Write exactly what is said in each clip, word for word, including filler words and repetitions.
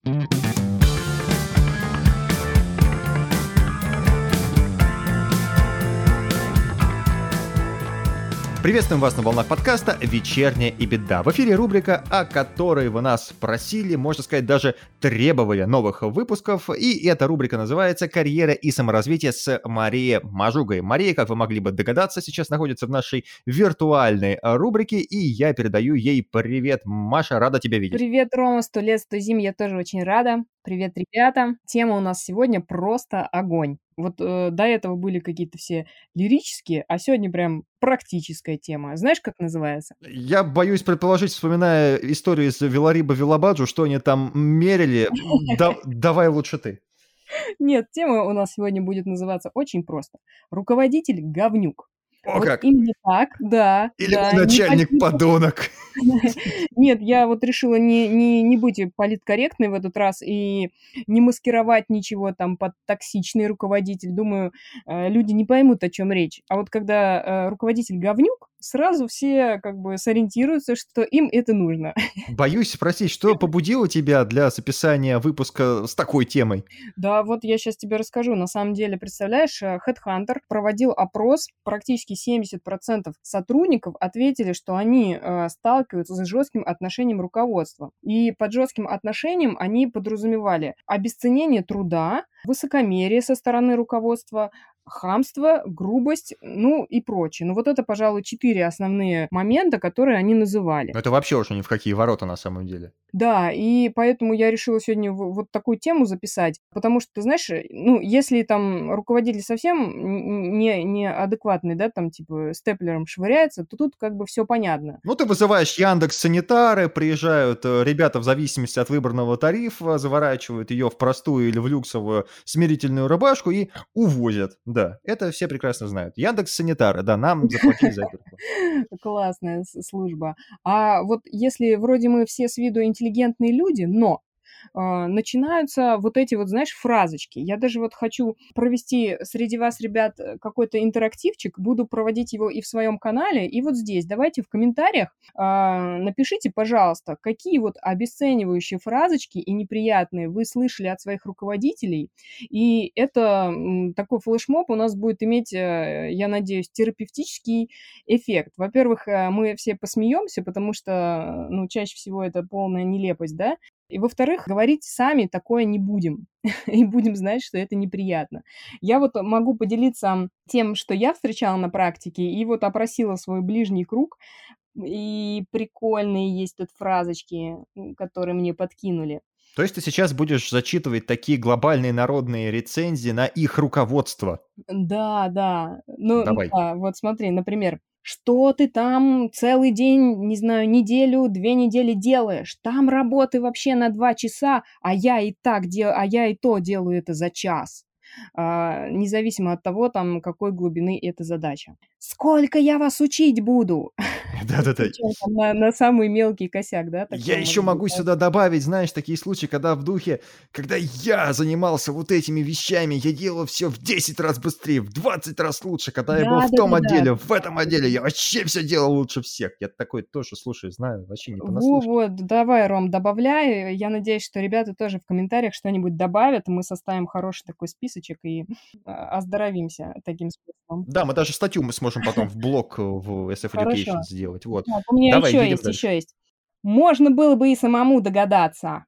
Приветствуем вас на волнах подкаста «Вечерняя и беда». В эфире рубрика, о которой вы нас просили, можно сказать, даже требовали новых выпусков. И эта рубрика называется «Карьера и саморазвитие» с Марией Мажугой. Мария, как вы могли бы догадаться, сейчас находится в нашей виртуальной рубрике, и я передаю ей привет. Маша, рада тебя видеть. Привет, Рома, сто лет, сто зим, я тоже очень рада. Привет, ребята. Тема у нас сегодня просто огонь. Вот э, до этого были какие-то все лирические, а сегодня прям практическая тема. Знаешь, как называется? Я боюсь предположить, вспоминая историю из Вилариба Вилабаджу, что они там мерили. Да, давай лучше ты. Нет, тема у нас сегодня будет называться очень просто. Руководитель говнюк. О, вот как! Именно так, да. Или да, мой начальник не подонок. Нет, я вот решила не, не, не быть политкорректной в этот раз и не маскировать ничего там под токсичный руководитель. Думаю, э, люди не поймут, о чем речь. А вот когда э, руководитель говнюк, сразу все как бы сориентируются, что им это нужно. Боюсь спросить, что побудило тебя для записания выпуска с такой темой? Да, вот я сейчас тебе расскажу. На самом деле, представляешь, HeadHunter проводил опрос, практически семьдесят процентов сотрудников ответили, что они э, сталкиваются с жестким отношением руководства. И под жестким отношением они подразумевали обесценение труда, высокомерие со стороны руководства, хамство, грубость, ну и прочее. Ну вот это, пожалуй, четыре основные момента, которые они называли. Это вообще уже ни в какие ворота на самом деле. Да, и поэтому я решила сегодня в- вот такую тему записать, потому что, ты знаешь, э, ну, если там руководитель совсем н- не, не адекватный, да, там типа степлером швыряется, то тут как бы все понятно. Ну, ты вызываешь Яндекс.Санитары, приезжают э, ребята в зависимости от выбранного тарифа, заворачивают ее в простую или в люксовую смирительную рубашку и увозят. Да, это все прекрасно знают. Яндекс.Санитары, да, нам заплатили за это. Классная с- служба. А вот если вроде мы все с виду интеллигентные люди, но а, начинаются вот эти вот, знаешь, фразочки. Я даже вот хочу провести среди вас, ребят, э, какой-то интерактивчик, буду проводить его и в своем канале, и вот здесь. Давайте в комментариях а, напишите, пожалуйста, какие вот обесценивающие фразочки и неприятные вы слышали от своих руководителей, и это м, такой флешмоб у нас будет иметь, э, я надеюсь, терапевтический эффект. Во-первых, э, мы все посмеемся, потому что, ну, чаще всего это полная нелепость, да, и, во-вторых, говорить сами такое не будем. И будем знать, что это неприятно. Я вот могу поделиться тем, что я встречала на практике, и вот опросила свой ближний круг, и прикольные есть тут фразочки, м, которые мне подкинули. То есть ты сейчас будешь зачитывать такие глобальные народные рецензии на их руководство? Да, да. Ну, ну Давай. да, вот смотри, например, что ты там целый день, не знаю, неделю, две недели делаешь? Там работы вообще на два часа, а я и так дел, а я и то делаю это за час. А, независимо от того, там, какой глубины эта задача. Сколько я вас учить буду? Да-да-да. Причем там на, на самый мелкий косяк, да, Я такое еще может быть. могу сюда добавить, знаешь, такие случаи, когда в духе, когда я занимался вот этими вещами, я делал все в десять раз быстрее, в двадцать раз лучше, когда я был Да, в да, том да, да. отделе, в этом отделе, я вообще все делал лучше всех. Я такой тоже, слушай, знаю, вообще не понаслышке. Вот, давай, Ром, добавляй. Я надеюсь, что ребята тоже в комментариях что-нибудь добавят. Мы составим хороший такой списочек и а, оздоровимся таким способом. Да, мы даже статью мы сможем потом в блог э, в эс эф Хорошо. Education сделать. Вот. Так, у меня Давай, еще едем есть, дальше. еще есть. Можно было бы и самому догадаться.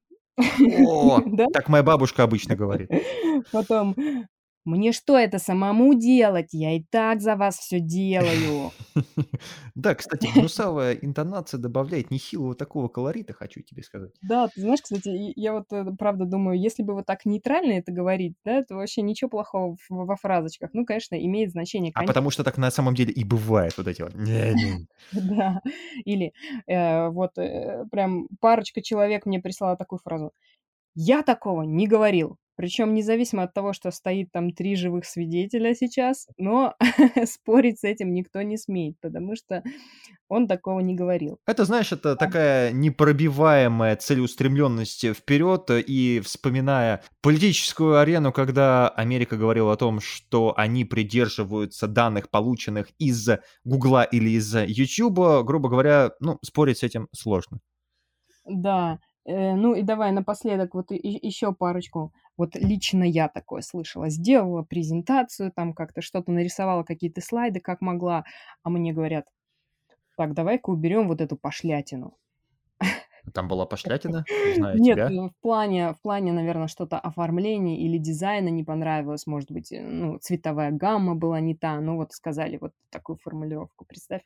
О, Да? так моя бабушка обычно говорит. Потом, мне что это самому делать? Я и так за вас все делаю. Да, кстати, гнусавая интонация добавляет нехилого такого колорита, хочу тебе сказать. Да, ты знаешь, кстати, и я вот э, правда думаю, если бы вот так нейтрально это говорить, да, то вообще ничего плохого в- во фразочках. Ну, конечно, имеет значение, А конечно. потому что так на самом деле и бывает вот эти вот. «Не-не». Да. Или э, вот э, прям парочка человек мне прислала такую фразу. Я такого не говорил. Причем независимо от того, что стоит там три живых свидетеля сейчас, но спорить с этим никто не смеет, потому что он такого не говорил. Это, знаешь, это такая непробиваемая целеустремленность вперед, и вспоминая политическую арену, когда Америка говорила о том, что они придерживаются данных, полученных из Гугла или из Ютуба, грубо говоря, ну, спорить с этим сложно. Да, Э, ну и давай напоследок вот и еще парочку. Вот лично я такое слышала. Сделала презентацию, там как-то что-то нарисовала, какие-то слайды, как могла, а мне говорят: "Так, давай-ка уберем вот эту пошлятину". Там была пошлятина, зная Нет, тебя. э, в плане в плане, наверно, что-то оформления или дизайна не понравилось, может быть, э, ну, цветовая гамма была не та. Ну вот сказали вот такую формулировку. Представь,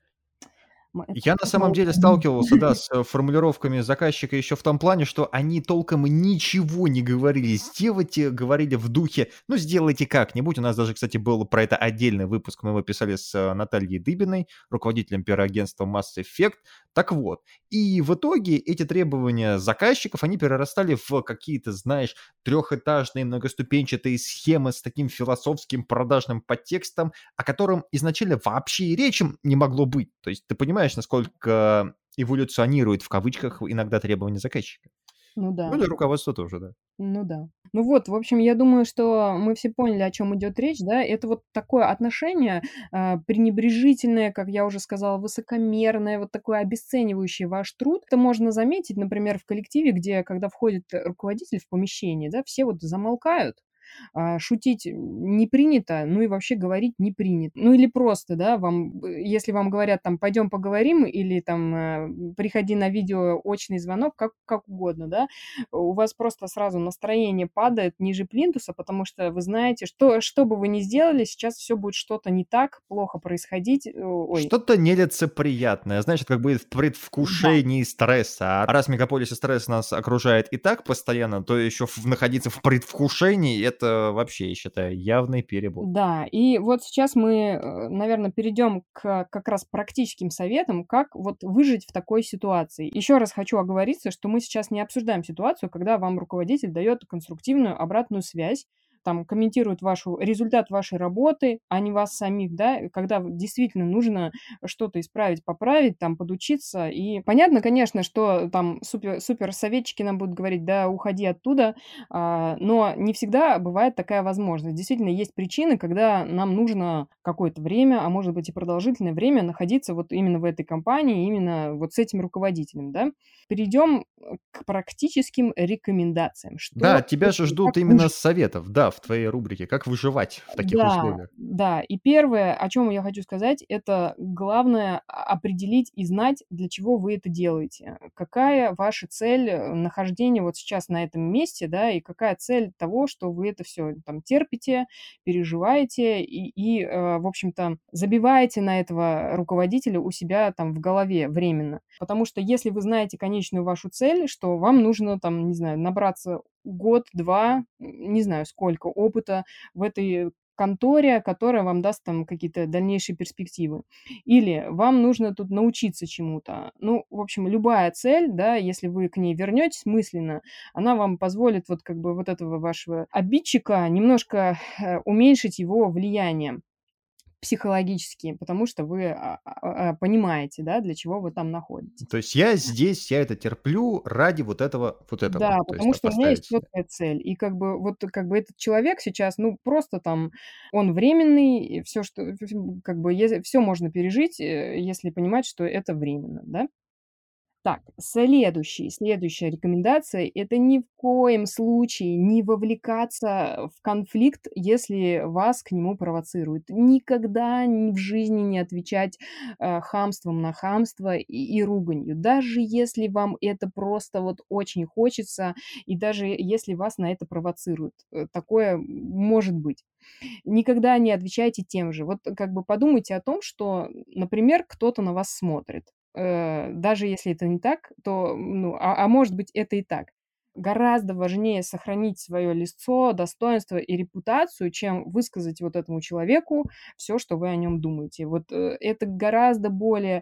м это Я на самом деле молодцы. сталкивался, да, с э, формулировками заказчика еще в том плане, что они толком ничего не говорили сделать, э, говорили в духе: "Ну, сделайте как-нибудь". У нас даже, кстати, был про это отдельный выпуск, мы его писали с э, Натальей Дыбиной, руководителем пиар-агентства Mass Effect. Так вот, и в итоге эти требования заказчиков, они перерастали в какие-то, знаешь, трехэтажные многоступенчатые схемы с таким философским продажным подтекстом, о котором изначально вообще и речи не могло быть. То есть ты понимаешь, насколько эволюционирует в кавычках иногда требования заказчика. Ну Ну да. или руководство тоже, да. Ну да. Ну вот, в общем, я думаю, что мы все поняли, о чем идет речь, да. Это вот такое отношение, а, пренебрежительное, как я уже сказала, высокомерное, вот такое обесценивающее ваш труд. Это можно заметить, например, в коллективе, где, когда входит э, руководитель в помещение, да, все вот замолкают, а, шутить не принято, ну и вообще говорить не принято. Ну или просто, да, вам, э, если вам говорят там: "Пойдем поговорим" или там, э, "Приходи на видео очный звонок", как как угодно, да, у вас просто сразу настроение падает ниже плинтуса, потому что вы знаете, что что бы вы ни сделали, сейчас все будет что-то не так, плохо происходить. Э, ой, Что-то нелицеприятное, знаешь, это как бы в да. предвкушении стресса. А раз в мегаполисе стресс нас окружает и так постоянно, то еще в находиться в предвкушении — это вообще, я считаю, явный перебор. Да, и вот сейчас мы, наверное, перейдем к как раз практическим советам, как вот выжить в такой ситуации. Еще раз хочу оговориться, что мы сейчас не обсуждаем ситуацию, когда вам руководитель дает конструктивную обратную связь, там комментирует вашу результат вашей работы, а не вас самих, да, когда в- действительно нужно что-то исправить, поправить, там подучиться. И понятно, конечно, что там супер, супер советчики нам будут говорить: да, уходи оттуда, а, но не всегда бывает такая возможность. Действительно, есть причины, когда нам нужно какое-то время, а может быть и продолжительное время находиться вот именно в этой компании, именно вот с этим руководителем, да. Перейдем э, к практическим рекомендациям. Да, Что, тебя же собственно, как ждут именно выжить? советов, да, в твоей рубрике "Как выживать в таких Да, условиях". да. И первое, о чем я хочу сказать, это главное а определить и знать, для чего вы это делаете. Какая ваша цель, э, нахождения вот сейчас на этом месте, да, и какая цель того, что вы это все там терпите, переживаете и и, э, в общем-то, забиваете на этого руководителя у себя там в голове временно. Потому что если вы знаете конечную вашу цель, что вам нужно там, не знаю, набраться год-два, не знаю сколько опыта в этой конторе, которая вам даст там какие-то дальнейшие перспективы. Или вам нужно тут научиться чему-то. Ну, в общем, любая цель, да, если вы к ней вернетесь мысленно, она вам позволит вот как бы вот этого вашего обидчика немножко э, уменьшить его влияние психологически, потому что вы а, а, а, понимаете, да, для чего вы там То находитесь. есть я здесь, я это терплю ради вот этого, вот этого. Да, То есть, потому да, что у меня есть поставить себе. четкая цель. И как бы вот как бы этот человек сейчас, ну, просто там он временный, и всё, что ф ф как бы все можно пережить, э, если понимать, что это временно, да. Так, следующий следующая рекомендация — это ни в коем случае не вовлекаться в конфликт, если вас к нему провоцируют. Никогда ни в жизни не отвечать, э, хамством на хамство и и руганью. Даже если вам это просто вот очень хочется, и даже если вас на это провоцируют. Э, такое может быть. Никогда не отвечайте тем же. Вот как бы подумайте о том, что, например, кто-то на вас смотрит. Э, даже если это не так, то, ну, а, а может быть, это и так. Гораздо важнее сохранить свое лицо, достоинство и репутацию, чем высказать вот этому человеку все, что вы о нем думаете. Вот э, это гораздо более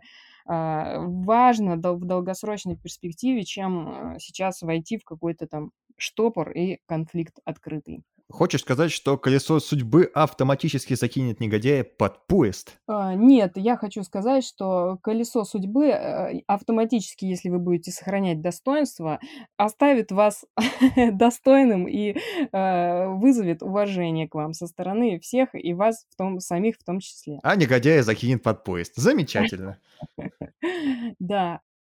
а, важно дол- в долгосрочной перспективе, чем э, сейчас войти в какой-то там штопор и конфликт открытый. Хочешь сказать, что колесо судьбы автоматически закинет негодяя под поезд? А, нет, я хочу сказать, что колесо судьбы, э, автоматически, если вы будете сохранять достоинство, оставит вас достойным и, э, вызовет уважение к вам со стороны всех и вас в том самих в том числе. А негодяя закинет под поезд. Замечательно. Да.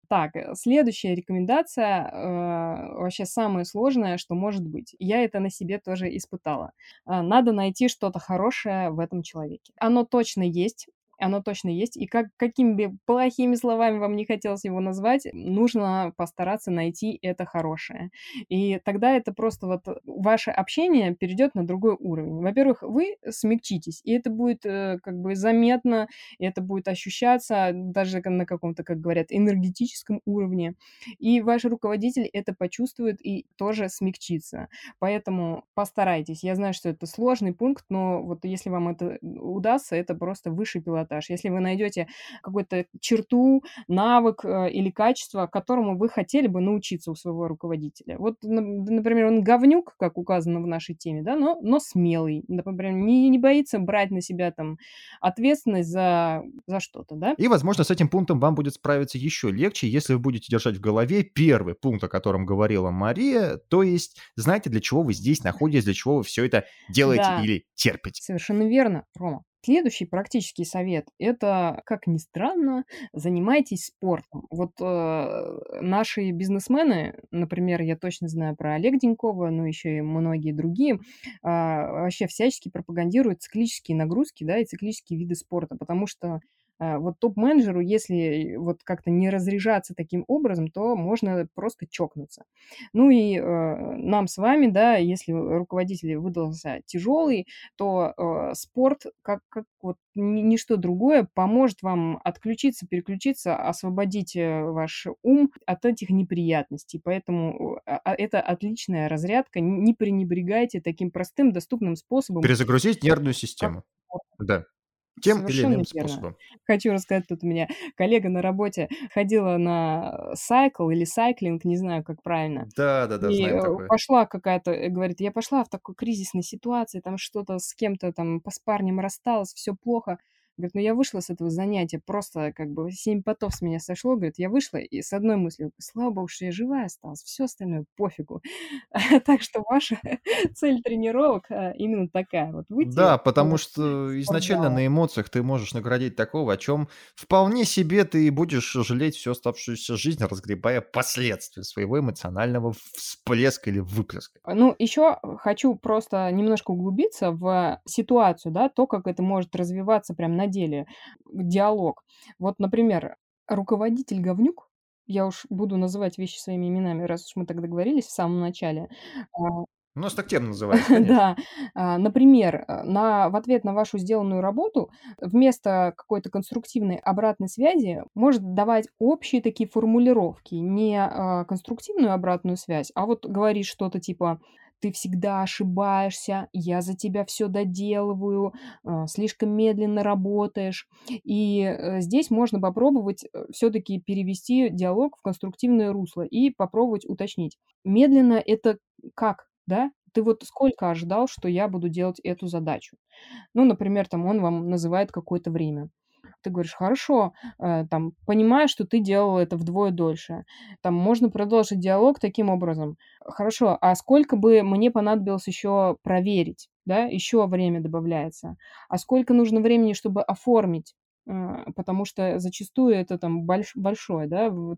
Так, э, следующая рекомендация, э, вообще самое сложное, что может быть. Я это на себе тоже испытала. А, надо найти что-то хорошее в этом человеке. Оно точно есть, оно точно есть. И как какими бы плохими словами вам не хотелось его назвать, нужно постараться найти это хорошее. И тогда это просто вот ваше общение перейдет на другой уровень. Во-первых, вы смягчитесь, и это будет, э, как бы заметно, и это будет ощущаться даже к на каком-то, как говорят, энергетическом уровне. И ваш руководитель это почувствует и тоже смягчится. Поэтому постарайтесь. Я знаю, что это сложный пункт, но вот если вам это удастся, это просто высший пилотаж. Если вы найдете какую-то черту, навык, э, или качество, которому вы хотели бы научиться у своего руководителя. Вот, нап например, он говнюк, как указано в нашей теме, да, но но смелый. Например, не не боится брать на себя там ответственность за за что-то, да. И, возможно, с этим пунктом вам будет справиться еще легче, если вы будете держать в голове первый пункт, о котором говорила Мария, то есть знаете, для чего вы здесь находитесь, для чего вы все это делаете Да, или терпите. совершенно верно, Рома. Следующий практический совет- это, как ни странно, занимайтесь спортом. Вот, э, наши бизнесмены, например, я точно знаю про Олега Денькова, но еще и многие другие, а, вообще всячески пропагандируют циклические нагрузки, да, и циклические виды спорта, потому что, а, вот топ-менеджеру, если вот как-то не разряжаться таким образом, то можно просто чокнуться. Ну и, э, нам с вами, да, если руководитель выдался тяжелый, то, э, спорт, как как вот ни ничто другое, поможет вам отключиться, переключиться, освободить, э, ваш ум от этих неприятностей. Поэтому, а, а, это отличная разрядка. Н не пренебрегайте таким простым, доступным способом, Перезагрузить нервную как систему. спорт. Да. Тем или Совершенно иным верно. способом. Хочу рассказать, тут у меня коллега на работе ходила на сайкл или сайклинг, не знаю, как правильно. Да-да-да, И, знаем э, такое. пошла какая-то, э, говорит: "Я пошла в такой кризисной ситуации, там что-то с кем-то там по с парнем рассталась, все плохо". Говорит: "Ну, я вышла с этого занятия, просто как бы семь потов с меня сошло". Говорит: "Я вышла и с одной мыслью: слава богу, что я живая осталась, все остальное пофигу". Так что ваша цель тренировок, а, именно такая вот: выйти Да, потому из что изначально спортзала. на эмоциях ты можешь наградить такого, о чем вполне себе ты будешь жалеть всю оставшуюся жизнь, разгребая последствия своего эмоционального всплеска или выплеска. А, ну, еще хочу просто немножко углубиться в ситуацию, да, то, как это может развиваться прям на деле, диалог. Вот, например, руководитель говнюк, я уж буду называть вещи своими именами, раз уж мы так договорились в самом начале. А, У нас так тема называется, конечно. да, а, например, э, на в ответ на вашу сделанную работу вместо какой-то конструктивной обратной связи может давать общие такие формулировки, не, а, конструктивную обратную связь, а вот говорит что-то типа: "Ты всегда ошибаешься, я за тебя все доделываю, а, слишком медленно работаешь". И, э, здесь можно попробовать, все таки перевести диалог в конструктивное русло и попробовать уточнить. Медленно- это как, да? Ты вот сколько ожидал, что я буду делать эту задачу? Ну, например, там он вам называет какое-то время. Ты говоришь: "Хорошо, э, там, понимаю, что ты делал это вдвое дольше". Там можно продолжить диалог таким образом: "Хорошо, а сколько бы мне понадобилось еще проверить?" Да, еще время добавляется. "А сколько нужно времени, чтобы оформить?" А, потому что зачастую это там больш большое, да, вот,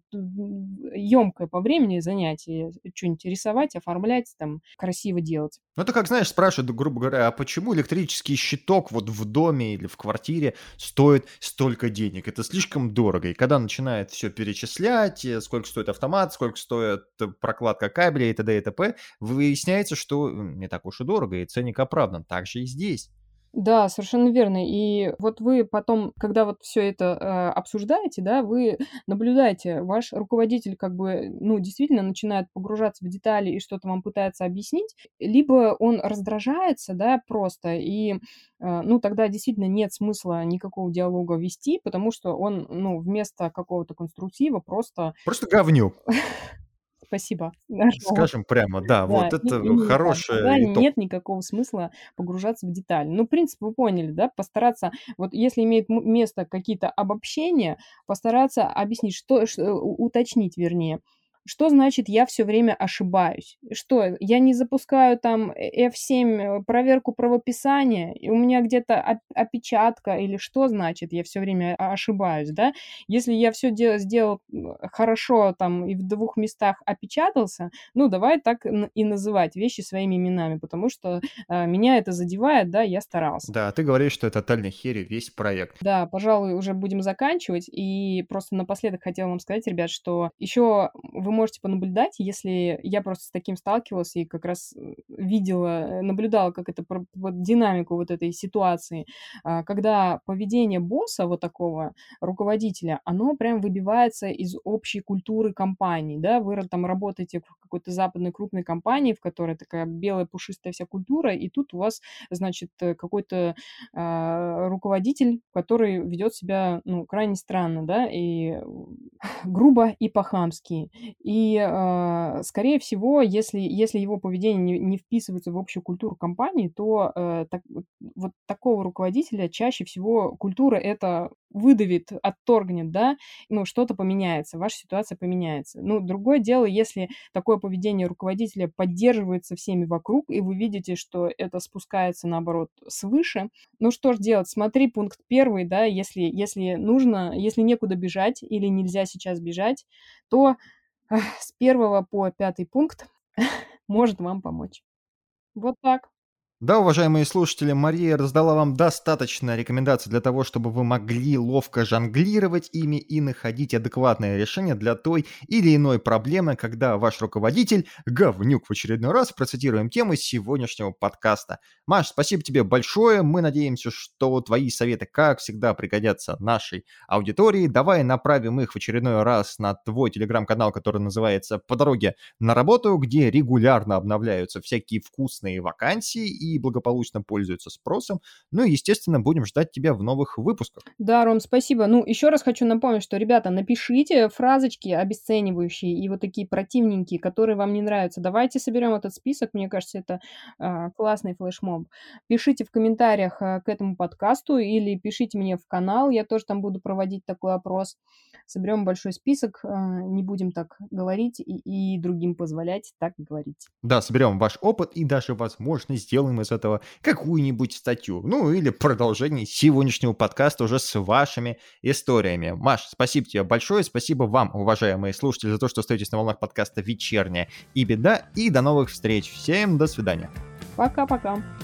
ёмкое по времени занятие. Чё нибудь рисовать, оформлять, там, красиво делать. Ну, это как, знаешь, спрашивают, грубо говоря, а почему электрический щиток вот в доме или в квартире стоит столько денег? Это слишком дорого. И когда начинает все перечислять, э, сколько стоит автомат, сколько стоит э, прокладка кабелей и т.д. и т.п., выясняется, что м, не так уж и дорого, и ценник оправдан. Так же и здесь. Да, совершенно верно. И вот вы потом, когда вот все это, э, обсуждаете, да, вы наблюдаете, ваш руководитель как бы, ну, действительно начинает погружаться в детали и что-то вам пытается объяснить, либо он раздражается, да, просто, и, э, ну, тогда действительно нет смысла никакого диалога вести, потому что он, ну, вместо какого-то конструктива просто Просто говнюк, спасибо, нашел. скажем прямо. Да, Да, вот и это именно так. Тогда хороший итог. нет никакого смысла погружаться в детали. Ну, принцип вы поняли, да? Постараться, вот если имеет м место какие-то обобщения, постараться объяснить, что ш у уточнить, вернее, Что значит я все время ошибаюсь? Что, я не запускаю там эф семь проверку правописания, и у меня где-то оп опечатка, или что значит я все время о ошибаюсь, да? Если я все де сделал хорошо там и в двух местах опечатался, ну, давай так н и называть вещи своими именами, потому что, а, меня это задевает, да, я старался. Да, ты говоришь, что это тотальная херь весь проект. Да, пожалуй, уже будем заканчивать. И просто напоследок хотела вам сказать, ребят, что еще вы можете понаблюдать, если я просто с таким сталкивалась и как раз э, видела, э, наблюдала, как это про- вот динамику вот этой ситуации, а, когда поведение босса вот такого руководителя, оно прям выбивается из общей культуры компании, да, вы ра- там работаете в какой-то западной крупной компании, в которой такая белая пушистая вся культура, и тут у вас, значит, э, какой-то а, руководитель, который ведет себя, ну, крайне странно, да, и грубо и по-хамски. И, а, скорее всего, если, если его поведение не, не вписывается в общую культуру компании, то э, так, вот вот такого руководителя чаще всего культура это выдавит, отторгнет, да, ну, что-то поменяется, ваша ситуация поменяется. Ну, другое дело, если такое поведение руководителя поддерживается всеми вокруг, и вы видите, что это спускается, наоборот, свыше, ну что ж делать? Смотри пункт первый, да, если если нужно, если некуда бежать или нельзя сейчас бежать, то, ах, с первого по пятый пункт может вам помочь. Вот так. Да, уважаемые слушатели, Мария раздала вам достаточно рекомендаций для того, чтобы вы могли ловко жонглировать ими и находить адекватное решение для той или иной проблемы, когда ваш руководитель говнюк в очередной раз, процитируем тему сегодняшнего подкаста. Маш, спасибо тебе большое. Мы надеемся, что твои советы, как всегда, пригодятся нашей аудитории. Давай направим их в очередной раз на твой телеграм-канал, который называется «По дороге на работу», где регулярно обновляются всякие вкусные вакансии и благополучно пользуются спросом. Ну и, естественно, будем ждать тебя в новых выпусках. Да, Ром, спасибо. Ну, еще раз хочу напомнить, что, ребята, напишите фразочки обесценивающие и вот такие противненькие, которые вам не нравятся. Давайте соберем этот список. Мне кажется, это а, классный флешмоб. Пишите в комментариях а, к этому подкасту или пишите мне в канал. Я тоже там буду проводить такой опрос. Соберем большой список. а, не будем так говорить и, и другим позволять так говорить. Да, соберем ваш опыт и даже, возможно, сделаем из этого какую-нибудь статью. Ну или продолжение сегодняшнего подкаста уже с вашими историями. Маш, спасибо тебе большое. Спасибо вам, уважаемые слушатели, за то, что остаетесь на волнах подкаста «Вечерняя и беда». И до новых встреч. Всем до свидания. Пока-пока.